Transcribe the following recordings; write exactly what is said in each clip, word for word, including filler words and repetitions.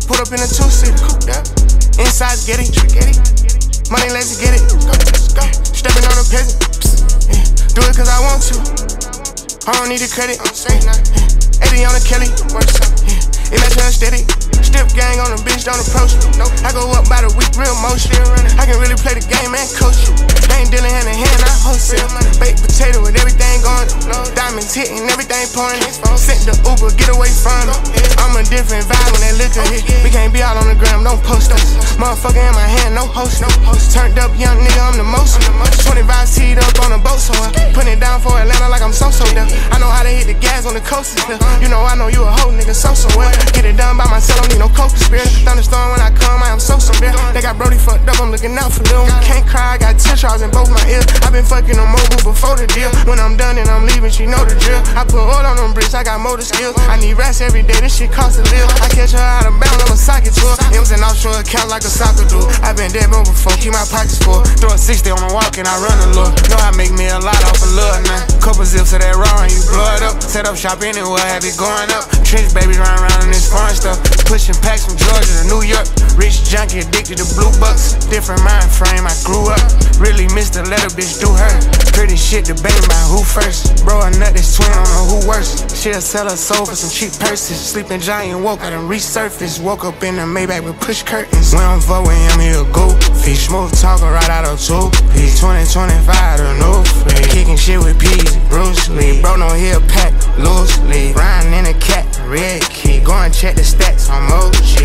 Put up in a two-seater, yeah. Inside spaghetti, spaghetti. Money, let's get it. Go, let's go. Stepping on a peasant. Yeah. Do it cause I want to. I don't need the credit. Yeah. eighty on the Kelly. Yeah. It match her steady. Stiff gang on the bitch, don't approach me. Nope. I go up by the week, real motion. I can really play the game and coach you. I ain't dealing hand in hand, I wholesale. Baked potato with everything going. Diamonds hitting, everything pouring. Sent the Uber, get away from it. I'm a different vibe when that liquor hit. We can't be out on the gram, don't post us. Motherfucker in my hand, no host. Turned up young nigga, I'm the most. twenty-five teed up on a boat, so I'm putting it down for Atlanta like I'm so-so there. I know how to hit the gas on the coast there. You know I know you a hoe nigga, so-so well. Get it done by myself, don't need no coke spirit. Thunderstorm when I come, I am so severe. They got Brody fucked up, I'm looking out for them. Can't cry, I got teardrops in both my ears. I been fucking on mobile before the deal. When I'm done and I'm leaving, she know the drill. I put oil on them bricks, I got motor skills. I need rest every day, this shit costs a live. I catch her out of bounds, I'm a socket tour. It was an offshore account like a soccer dude. I been dead broke before, keep my pockets full. Throw a sixty on my walk and I run a little. Know I make me a lot off a little now. Couple zips of that raw and you blow it up. Set up shop anywhere, have it going up. Trench babies running around in this foreign stuff. Pushing packs from Georgia to New York. Rich junkie addicted to blue bucks. Different mind frame, I grew up. Really missed to let a bitch do her. Pretty shit debating about who first. Bro, a nut this twin, I don't know who worse. She'll sell her soul for some cheap purses. Sleeping giant woke up and resurfaced. Woke up in the Maybach with push curtains. When I'm fuck with him, he a goofy. Smooth talker right out of two piece. twenty twenty-five, the new free. Kicking shit with peas, Bruce Lee. Bro, no heel pack, loosely. Riding in a cat, red key. Go and check the stats on O G.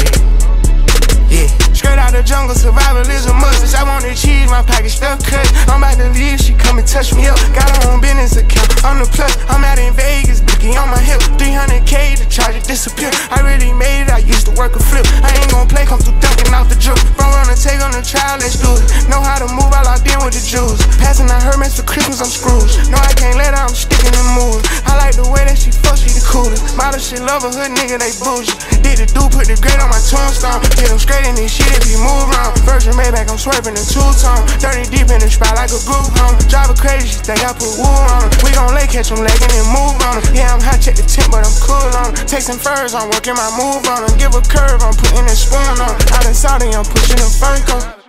Yeah. Straight out the jungle, survival is a must. I want the cheese, my pocket stuff cut. I'm about to leave, she come and touch me up. Got her own business account, on the plus. I'm out in Vegas, bookie on my hip. three hundred K to charge it disappear. I really made it, I used to work a flip. I ain't gon' play, come through dunking out the drip. Bro, run and take on the trial, let's do it. Know how to move, I locked in with the Jews. Passing out Hermes for Christmas, I'm Scrooge. No, I can't let her, I'm sticking in mood. I like the way that she fuck, she the coolest. Model shit, love a hood nigga, they bougie. Did the dude, put the grade on my tombstone. Get him straight in this shit if he move around. Virgin Maybach, I'm swerving in two-tone. Dirty deep in the spot like a group home. Drive her crazy, she think I put wool on her. We gon' lay, catch him legging and move on her. Yeah, I'm hot, check the temp, but I'm cool on her. Take some furs, I'm working my move on her. Give a curve, I'm putting a spoon on her. Out in Saudi, I'm pushing a Furco.